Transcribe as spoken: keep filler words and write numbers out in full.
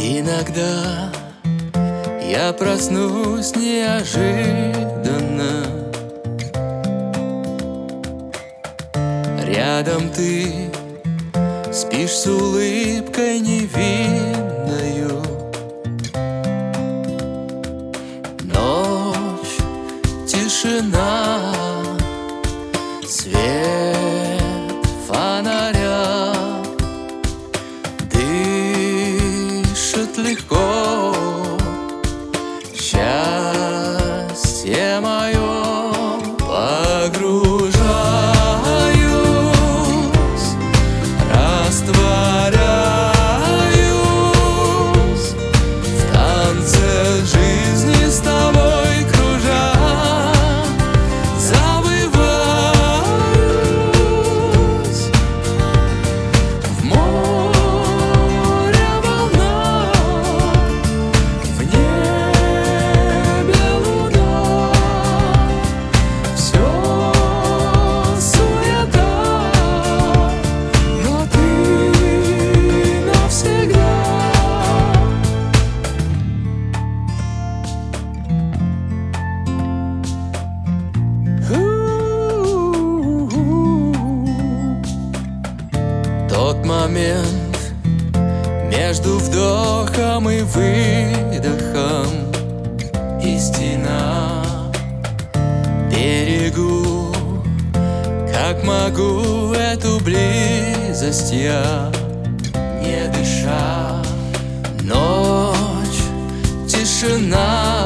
Иногда я проснусь неожиданно. Рядом ты спишь с улыбкой невинною. Ночь, тишина, свет фонаря дышит легко. Счастье мое, погружаюсь, растворяюсь в танце жизни с тобой кружа, забываюсь в море волна, в небе луна. Все суета, но ты навсегда. Тот момент между вдохом и выдохом, истина. Берегу, как могу, эту близость я, не дыша. Ночь, тишина,